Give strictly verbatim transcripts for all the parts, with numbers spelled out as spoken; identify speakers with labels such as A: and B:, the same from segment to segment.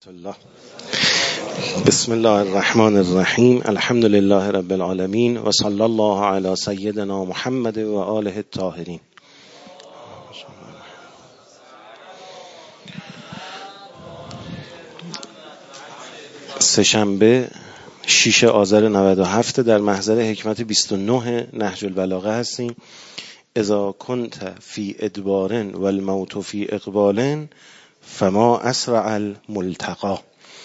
A: الله. بسم الله الرحمن الرحیم. الحمد لله رب العالمین و صلی الله علی سیدنا محمد و آله الطاهرین. سه‌شنبه شش آذر نود و هفت در محضر حکمت بیست و نه نهج البلاغه هستیم. اذا کنت فی ادبار و الموت فی اقبال فما اسرع الملتقا.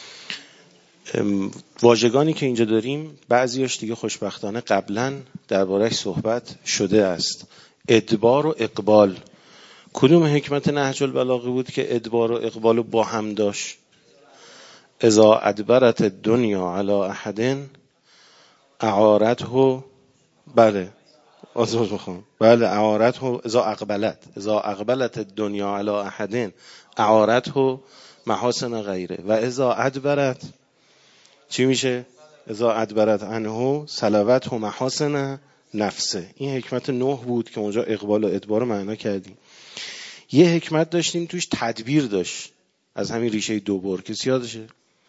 A: واژگانی که اینجا داریم بعضیاش دیگه خوشبختانه قبلا درباره‌اش صحبت شده است. ادبار و اقبال، کدوم حکمت نهج البلاغه بود که ادبار و اقبال رو با هم داشت؟ اذا ادبرت الدنیا علی احد اعارته، بله آزاد بخون، بله اعارته اذا اقبلت اذا اقبلت الدنیا علی احد اعارته محاسن غیره و اذا ادبرت چی میشه؟ اذا ادبرت عنه سلبته محاسن نفسه. این حکمت نه بود که اونجا اقبال و ادبار رو معنا کردیم. یه حکمت داشتیم توش تدبیر داشت، از همین ریشه دوبار، کسی یادشه؟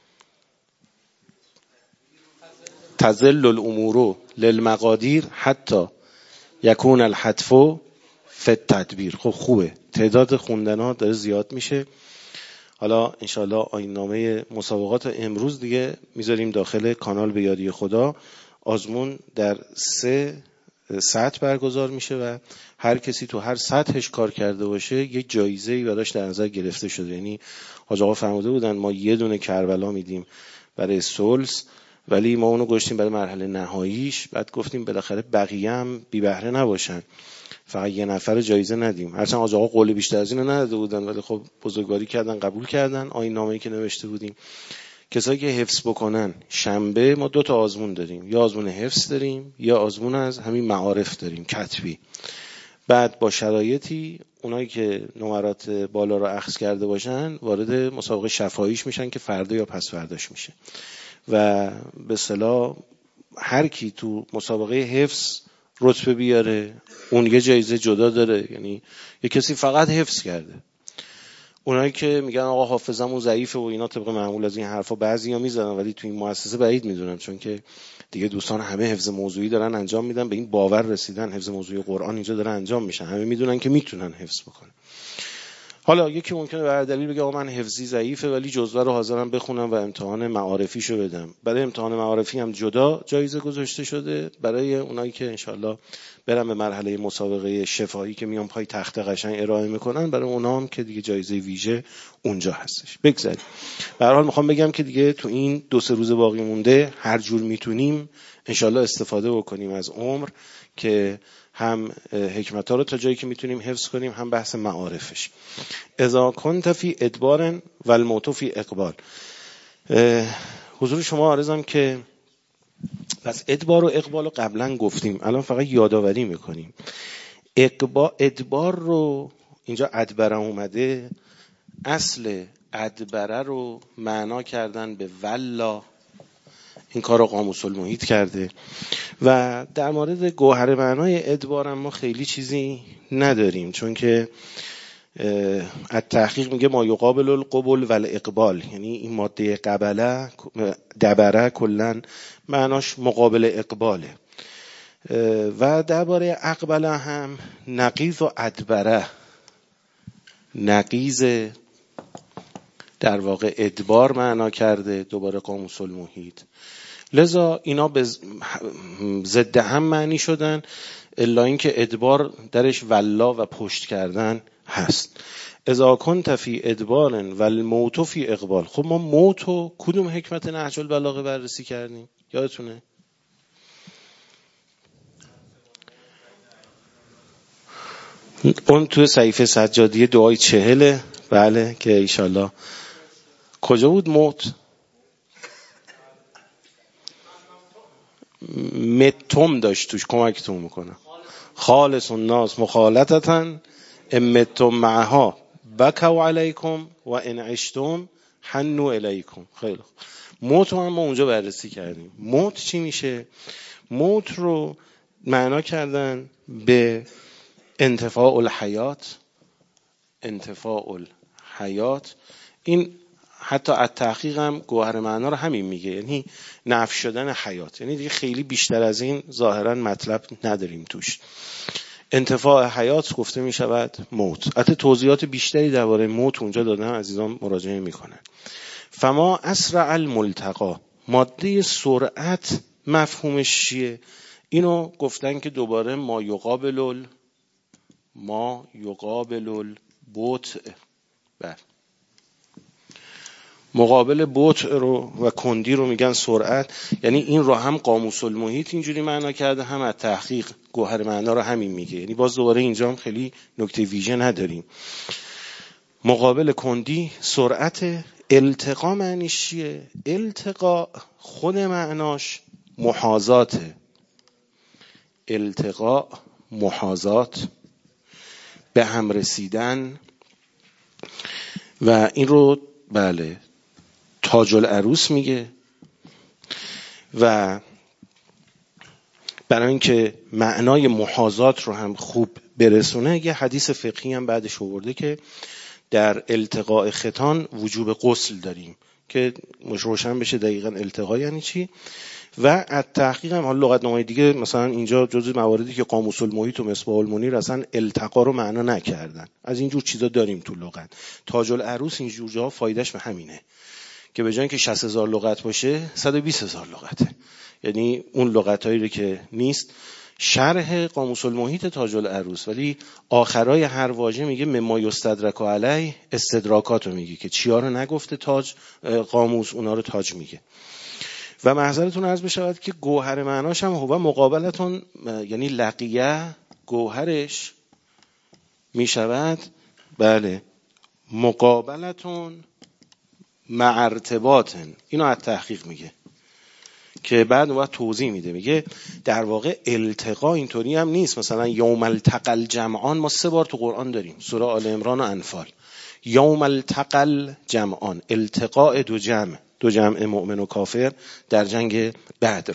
A: تزل الامور للمقادیر حتی یکون الحتف فی التدبیر. خب خوبه، تعداد خوندن ها داره زیاد میشه. حالا انشالله آیین‌نامه مسابقات امروز دیگه میذاریم داخل کانال به یادی خدا. آزمون در سه سطح برگزار میشه و هر کسی تو هر سطحش کار کرده باشه یک جایزه‌ای براش در نظر گرفته شده. یعنی حاج آقا فرموده بودن ما یه دونه کربلا میدیم برای سولس، ولی ما اونو گذاشتیم برای مرحله نهاییش. بعد گفتیم بالاخره بقیه هم بی بهره نباشن، فقط یه نفر جایزه ندیم. هرچند حاج آقا قول بیشتر از اینو نداده بودن، ولی خب بزرگواری کردن، قبول کردن. آیین نامه‌ای که نوشته بودیم کسایی که حفظ بکنن، شنبه ما دو تا آزمون داریم، یا آزمون حفظ داریم یا آزمون از همین معارف داریم کتبی. بعد با شرایطی اونایی که نمرات بالا رو اخذ کرده باشن وارد مسابقه شفاهیش میشن که فردا یا پس فرداش میشه و به اصطلاح هر کی تو مسابقه حفظ رتبه بیاره اون یه جایزه جدا داره. یعنی یه کسی فقط حفظ کرده. اونایی که میگن آقا حافظمون ضعیفه و اینا طبق معمول از این حرفا بعضیا میزنن، ولی تو این مؤسسه بعید میدونم، چون که دیگه دوستان همه حفظ موضوعی دارن انجام میدن، به این باور رسیدن حفظ موضوعی قرآن اینجا داره انجام میشه، همه میدونن که میتونن حفظ بکنن. حالا یکی ممکنه به دلیل بگه آقا من حفظی ضعیفه ولی جزوه رو حاضرم بخونم و امتحان معارفیشو بدم. برای امتحان معارفی هم جدا جایزه گذاشته شده. برای اونایی که انشالله برن به مرحله مسابقه شفاهی که میان پای تخت قشنگ ارائه میکنن، برای اونها هم که دیگه جایزه ویژه اونجا هستش. بگذاریم. به هر حال میخوام بگم که دیگه تو این دو سه روز باقی مونده هر جور میتونیم انشالله استفاده بکنیم از عمر که هم حکمت‌ها رو تا جایی که میتونیم حفظ کنیم، هم بحث معارفش. اذا کنت فی ادبار و الموت فی اقبال. حضور شما عرضم که پس ادبار و اقبال رو قبلا گفتیم، الان فقط یادآوری میکنیم. اقبال ادبار رو اینجا ادبره اومده، اصل ادبره رو معنا کردن به ولا. این کار رو قاموس المحیط کرده و در مورد گوهر معنای ادبار ما خیلی چیزی نداریم، چون که التحقیق میگه ما یقابل القبول و الاقبال، یعنی این ماده قبله دبره کلن معناش مقابل اقباله. و درباره اقبله هم نقیض و ادبره، نقیض در واقع ادبار معنا کرده دوباره قاموس المحیط. لذا اینا به ضد هم معنی شدن، الا اینکه ادبار درش ولا و پشت کردن هست. اذا کنت فی ادبار و الموت فی اقبال. خب ما موتو کدوم حکمت نهج البلاغه بررسی کردیم؟ یادتونه؟ اون تو صحیفه سجادیه دعای چهله، بله، که ایشالله کجا بود موت؟ متم داشت توش، کمکتون میکنه. خالص الناس مخالطتن امتم معها بکوا علیکم و ان عشتم حنوا الیکم. خیلی موت رو هم ما اونجا بررسی کردیم. موت چی میشه؟ موت رو معنا کردن به انتفاع الحیات. انتفاع الحیات این حتی از تحقیق هم گوهر معنا رو همین میگه، یعنی نفی شدن حیات. یعنی دیگه خیلی بیشتر از این ظاهرا مطلب نداریم توش. انتفاع حیات گفته می شود موت. حتی توضیحات بیشتری درباره موت اونجا دادن، عزیزان مراجعه میکنن. فما اسرع الملتقا، ماده سرعت مفهومش چیه؟ اینو گفتن که دوباره ما یقابل ما یقابل البطء، بله، مقابل بطء رو و کندی رو میگن سرعت. یعنی این رو هم قاموس المحیط اینجوری معنا کرده، هم از تحقیق گوهر معنا رو همین میگه. یعنی باز دوباره اینجا هم خیلی نکته ویژه نداریم. مقابل کندی سرعت. التقا معنیش چیه؟ التقا خود معناش محاذاته. التقا محاذات، به هم رسیدن. و این رو بله تاج العروس میگه. و برای اینکه معنای محاذات رو هم خوب برسونه یه حدیث فقهی هم بعدش آورده که در التقاء ختان وجوب غسل داریم که مش روشن بشه دقیقاً التقا یعنی چی. و از تحقیق هم حالا لغتنامه‌های دیگه مثلا اینجا جزء مواردی که قاموس المحیط و مصباح المنیر اصلا التقا رو معنا نکردن، از اینجور چیزا داریم تو لغت. تاج العروس اینجور جاها فایدهش به همینه که به جای اینکه شصت هزار لغت باشه صد و بیست هزار لغته. یعنی اون لغتایی رو که نیست شرح قاموس المحیط تاج العروس، ولی آخرای هر واژه میگه مما یستدرک علی استدراکاتو میگه که چیا رو نگفته تاج قاموس اونا رو تاج میگه. و محضرتون عرض بشود که گوهر معناش هم هو مقابلتون، یعنی لقیه گوهرش میشود بله مقابلتون مع ارتباطن. اینو از تحقیق میگه که بعد وقت توضیح میده، میگه در واقع التقا اینطوری هم نیست. مثلا یوم التقى الجمعان ما سه بار تو قرآن داریم، سوره آل عمران و انفال. یوم التقى الجمعان، التقاء دو جمع، دو جمع مؤمن و کافر در جنگ بدر.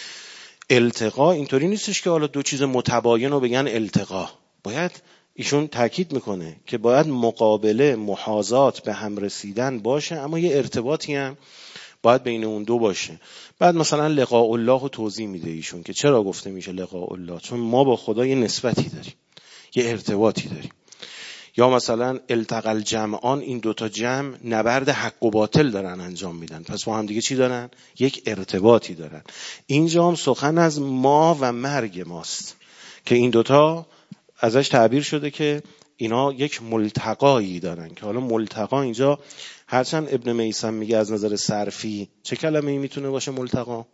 A: التقا اینطوری نیستش که حالا دو چیز متباین رو بگن التقا. باید ایشون تاکید میکنه که باید مقابله، محاذات، به هم رسیدن باشه، اما یه ارتباطی هم باید بین اون دو باشه. بعد مثلا لقاء الله رو توضیح میده ایشون که چرا گفته میشه لقاء الله، چون ما با خدا یه نسبتی داریم، یه ارتباطی داریم. یا مثلا التقى الجمعان، این دوتا جمع نبرد حق و باطل دارن انجام میدن، پس با هم دیگه چی دارن؟ یک ارتباطی دارن. اینجا هم سخن از ما و مرگ ماست که این دوتا ازش تعبیر شده که اینا یک ملتقایی دارن، که حالا ملتقا اینجا هرچند ابن میثم میگه از نظر صرفی چه کلمه‌ای میتونه باشه ملتقا؟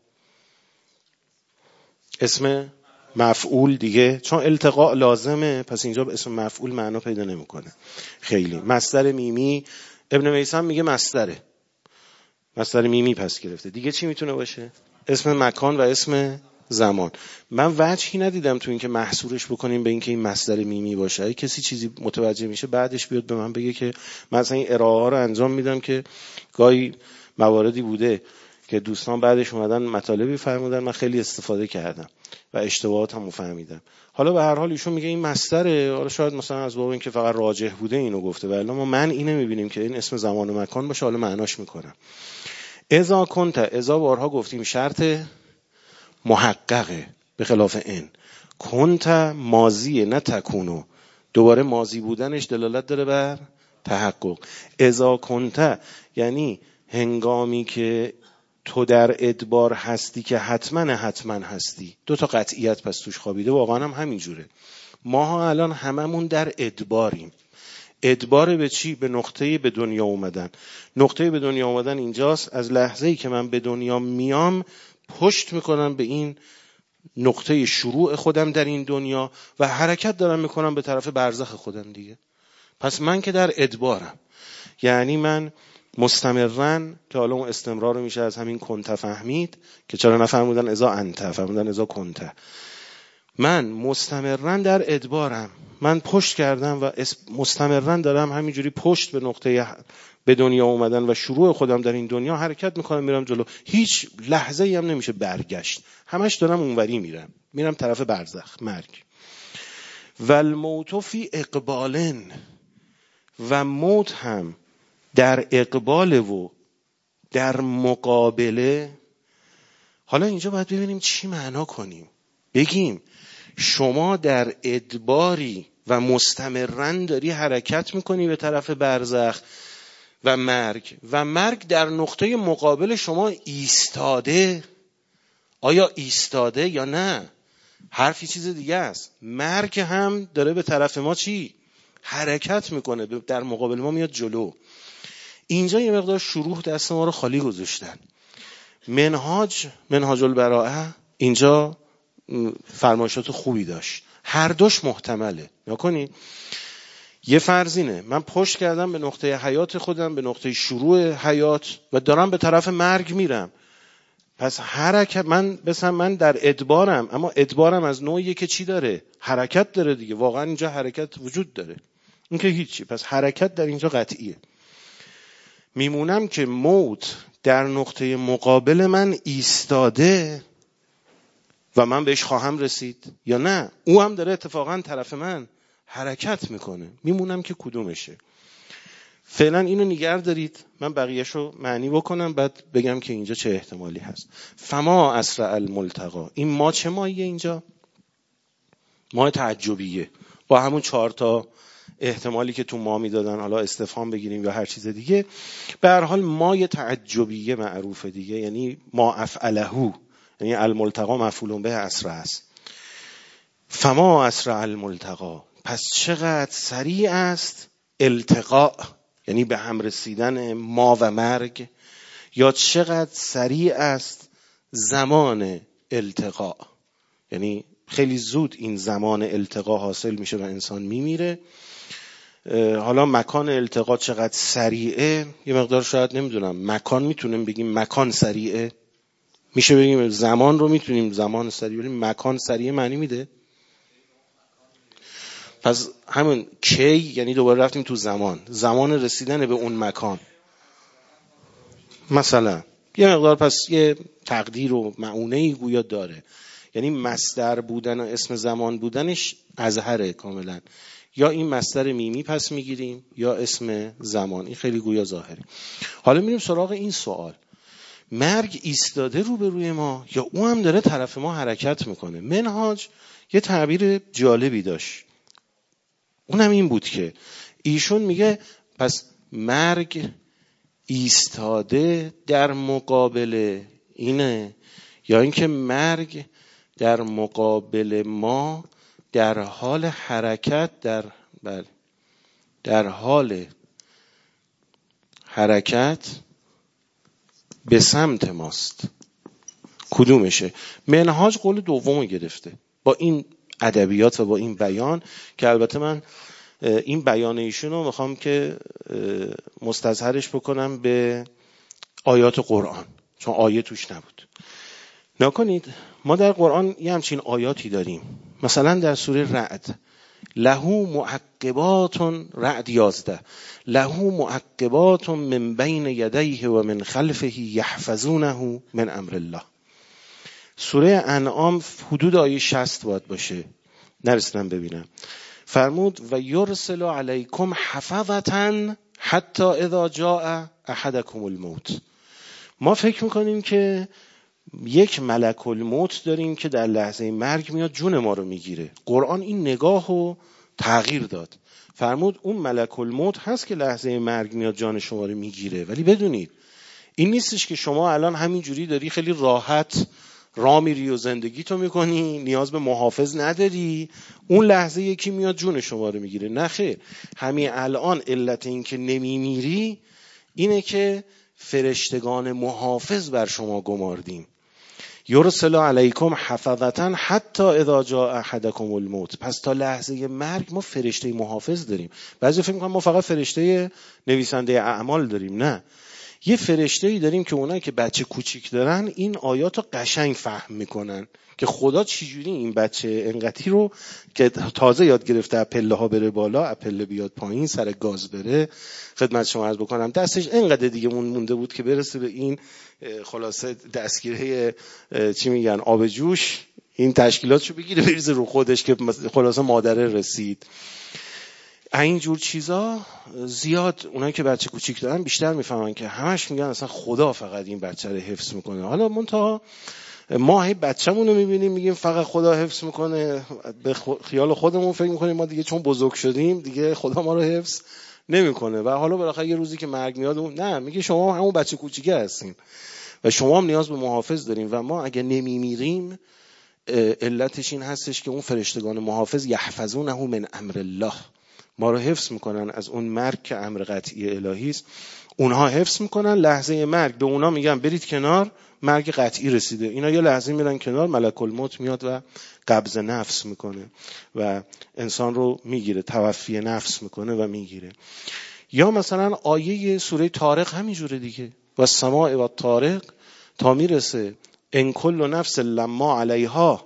A: اسم مفعول دیگه، چون التقاء لازمه پس اینجا به اسم مفعول معنا پیدا نمیکنه خیلی. مصدر میمی ابن میثم میگه مصدره، مصدر میمی پس گرفته. دیگه چی میتونه باشه؟ اسم مکان و اسم زمان. من وجهی ندیدم تو این که محصورش بکنیم به این که این مصدر میمی باشه. اگه کسی چیزی متوجه میشه بعدش بیاد به من بگه که مثلا این ارائه ها رو انجام میدم که گاهی مواردی بوده که دوستان بعدش اومدن مطالبی فرمودن من خیلی استفاده کردم و اشتباهات هم فهمیدم. حالا به هر حال ایشون میگه این مصدره، حالا شاید مثلا از باب این که فقط راجح بوده اینو گفته، ولی ما من اینو میبینیم که این اسم زمان و مکان باشه. حالا معناش میکنم. اذا کنت، اذا بارها گفتیم شرط محققه به خلاف ان. کنت ماضیه نه تکونو، دوباره ماضی بودنش دلالت داره بر تحقق. اذا کنت یعنی هنگامی که تو در ادبار هستی که حتما حتما هستی. دو تا قطعیت پس توش خوابیده. واقعا هم همین جوره. ما ها الان هممون در ادباریم. ادبار به چی؟ به نقطه به دنیا اومدن. نقطه به دنیا اومدن اینجاست. از لحظه‌ای که من به دنیا میام پشت میکنم به این نقطه شروع خودم در این دنیا و حرکت دارم میکنم به طرف برزخ خودم دیگه. پس من که در ادبارم، یعنی من مستمرن، که حالا اون استمرار میشه از همین کنت فهمید که چرا نفهمودن ازا انت، فهمودن ازا کنت. من مستمرن در ادبارم، من پشت کردم و مستمرن دارم همینجوری پشت به نقطه به دنیا اومدن و شروع خودم در این دنیا حرکت میکنم میرم جلو. هیچ لحظه ای هم نمیشه برگشت، همش دارم اونوری میرم، میرم طرف برزخ مرگ. و الموت فی اقبالن، و موت هم در اقبال و در مقابله. حالا اینجا باید ببینیم چی معنا کنیم. بگیم شما در ادباری و مستمرن داری حرکت میکنی به طرف برزخ و مرگ، و مرگ در نقطه مقابل شما ایستاده. آیا ایستاده یا نه؟ حرفی چیز دیگه است. مرگ هم داره به طرف ما چی؟ حرکت میکنه، در مقابل ما میاد جلو. اینجا یه مقدار شروح دست ما رو خالی گذاشتن. منهاج منهاج البراءه اینجا فرمایشات خوبی داشت، هر دوش محتمله. نکنی یه فرضینه، من پشت کردم به نقطه حیات خودم، به نقطه شروع حیات و دارم به طرف مرگ میرم. پس حرکت، من مثلا من در ادبارم، اما ادبارم از نوعیه که چی داره؟ حرکت داره دیگه. واقعا اینجا حرکت وجود داره، این که هیچی. پس حرکت در اینجا قطعیه. میمونم که موت در نقطه مقابل من ایستاده و من بهش خواهم رسید یا نه او هم داره اتفاقا طرف من حرکت میکنه. میمونم که کدومشه. فعلا اینو نگه دارید، من بقیهشو معنی بکنم بعد بگم که اینجا چه احتمالی هست. فما اسرع الملتقا، این ما چه ماییه اینجا؟ ما تعجبیه، با همون چهار تا احتمالی که تو ما میدادن، حالا استفهام بگیریم یا هر چیز دیگه، به هر حال ما تعجبیه معروفه دیگه، یعنی ما افعلهو، یعنی الملتقا مفعول به اسرع است. فما اسرع الملتقا، پس چقدر سریع است التقاء، یعنی به هم رسیدن ما و مرگ، یا چقدر سریع است زمان التقاء، یعنی خیلی زود این زمان التقاء حاصل میشه و انسان میمیره. حالا مکان التقاء چقدر سریعه، یه مقدار شاید نمیدونم، مکان میتونیم بگیم مکان سریعه، میشه بگیم زمان رو میتونیم زمان سریع، ولی مکان سریع معنی میده. پس همون کی یعنی دوباره رفتیم تو زمان، زمان رسیدن به اون مکان مثلا یه مقدار، پس یه تقدیر و معونه‌ای گویا داره، یعنی مصدر بودن و اسم زمان بودنش ازهره کاملا، یا این مصدر میمی پس میگیریم یا اسم زمان، این خیلی گویا ظاهره. حالا میریم سراغ این سوال، مرگ ایستاده رو به روی ما یا او هم داره طرف ما حرکت میکنه؟ منهاج یه تعبیر جالبی داشت، اونم این بود که ایشون میگه پس مرگ ایستاده در مقابل اینه، یا اینکه مرگ در مقابل ما در حال حرکت، در بله در حال حرکت به سمت ماست. کدومشه؟ منهاج قول دومو گرفته با این ادبیات و با این بیان، که البته من این بیان ایشون رو میخوام که مستظهرش بکنم به آیات قرآن، چون آیه توش نبود. نکنید ما در قرآن یه همچین آیاتی داریم، مثلا در سوره رعد، له معقبات، رعد یازده، له معقبات من بین یدیه و من خلفه یحفظونه من امر الله. سوره انعام حدود آیه شصت باید باشه، نرسیدم ببینم. فرمود و یرسل علیکم حفظة حتی اذا جاء احدکم الموت. ما فکر میکنیم که یک ملک الموت داریم که در لحظه مرگ میاد جون ما رو میگیره. قرآن این نگاه رو تغییر داد، فرمود اون ملک الموت هست که لحظه مرگ میاد جان شما رو میگیره، ولی بدونید این نیستش که شما الان همین جوری داری خیلی راحت راه میری و زندگی تو میکنی، نیاز به محافظ نداری، اون لحظه یکی میاد جون شما رو میگیره. نه خیر، همین الان علت این که نمیمیری اینه که فرشتگان محافظ بر شما گماردیم. یرسل علیکم حفظة حتی اذا جاء احدکم الموت. پس تا لحظه مرگ ما فرشته محافظ داریم. بعضی فکر میکنن ما فقط فرشته نویسنده اعمال داریم، نه، یه فرشته‌ای داریم که اونایی که بچه کوچیک دارن این آیات رو قشنگ فهم میکنن که خدا چجوری این بچه انقدی رو که تازه یاد گرفته از پله ها بره بالا، از پله بیاد پایین، سر گاز بره. خدمت شما عرض بکنم دستش انقدر دیگه مونده بود که برسه به این خلاصه دستگیره چی میگن آب جوش، این تشکیلاتشو بگیره بریزه رو خودش که خلاصه مادره رسید. این جور چیزا زیاد اونایی که بچه کوچیک دارن بیشتر میفهمن که همش میگن اصلا خدا فقط این بچه رو حفظ میکنه. حالا منتها ما هی بچه‌مون رو میبینیم میگیم فقط خدا حفظ میکنه، به خیال خودمون فکر میکنیم ما دیگه چون بزرگ شدیم دیگه خدا ما رو حفظ نمیکنه و حالا بالاخره یه روزی که مرگ میاد نه، میگه شما همون بچه کوچیکه هستین و شما هم نیاز به محافظ دارین و ما اگه نمیمیریم علتش این هستش که اون فرشتگان محافظ یحفظونه من امر الله، ما رو حفظ میکنن از اون مرگ که امر قطعی الهی است. اونها حفظ میکنن، لحظه مرگ به اونا میگن برید کنار، مرگ قطعی رسیده، اینا یه لحظه میرن کنار، ملک الموت میاد و قبض نفس میکنه و انسان رو میگیره، توفی نفس میکنه و میگیره. یا مثلا آیه سوره طارق همینجوره دیگه، و السماء و الطارق تا میرسه ان کل نفس لما علیها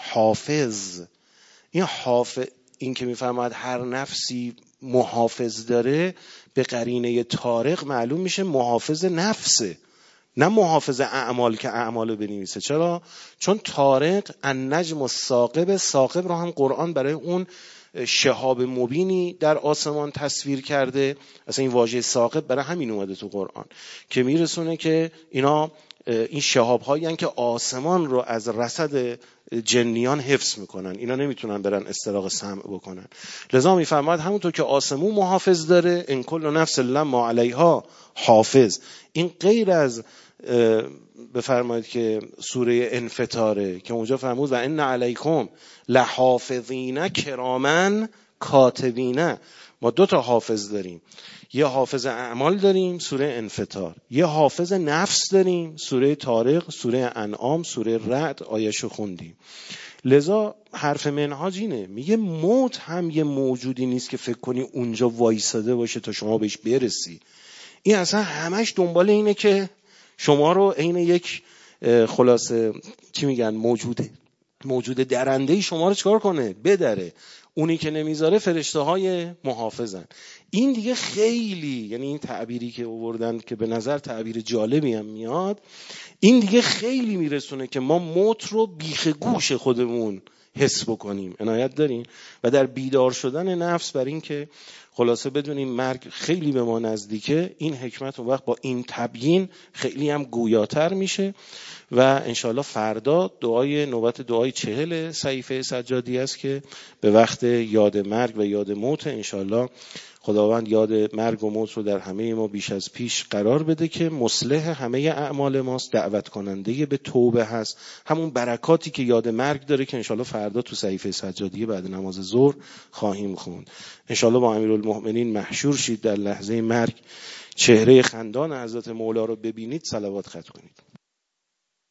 A: حافظ. این حافظ این که میفهمد هر نفسی محافظ داره، به قرینه طارق معلوم میشه محافظ نفسه، نه محافظ اعمال که اعمالو بنویسه. چرا؟ چون طارق النجم الثاقب، ثاقب رو هم قرآن برای اون شهاب مبینی در آسمان تصویر کرده. اصلا این واژه ثاقب برای همین اومده تو قرآن که میرسونه که اینا این شهاب هایی هستند که آسمان رو از رصد جنیان حفظ میکنن، اینا نمیتونن برن استراق سمع بکنن. لذا میفرماد همونطور که آسمون محافظ داره، ان کل نفس لما علیها حافظ. این غیر از بفرمایید که سوره انفطاره که اونجا فرمود و ان علیکم لحافظین کراما کاتبین. ما دو تا حافظ داریم، یه حافظ اعمال داریم سوره انفطار، یه حافظ نفس داریم سوره طارق، سوره انعام، سوره رعد آیه‌شو خوندیم. لذا حرف منهاج اینه، میگه موت هم یه موجودی نیست که فکر کنی اونجا وایساده باشه تا شما بهش برسی. این اصلا همش دنبال اینه که شما رو عین یک خلاصه چی میگن موجوده موجود درندهی شما رو چکار کنه؟ بدره. اونی که نمیذاره فرشته های محافظن. این دیگه خیلی، یعنی این تعبیری که آوردن که به نظر تعبیر جالبی هم میاد، این دیگه خیلی میرسونه که ما موت رو بیخ گوش خودمون حس بکنیم. عنایت دارین؟ و در بیدار شدن نفس بر این که خلاصه بدونیم مرگ خیلی به ما نزدیکه، این حکمت اون وقت با این تبیین خیلی هم گویاتر میشه. و انشالله فردا دعای نوبت دعای چهل صحیفه سجادی است که به وقت یاد مرگ و یاد موت. انشالله خداوند یاد مرگ و موت رو در همه ما بیش از پیش قرار بده که مصلح همه اعمال ماست، دعوت کننده به توبه هست، همون برکاتی که یاد مرگ داره که انشالله فردا تو صحیفه سجادی بعد نماز ظهر خواهیم خوند. انشالله با امیرالمؤمنین محشور شید در لحظه مرگ، چهره خندان حضرت مولا رو ببینید، صلوات ختم کنید.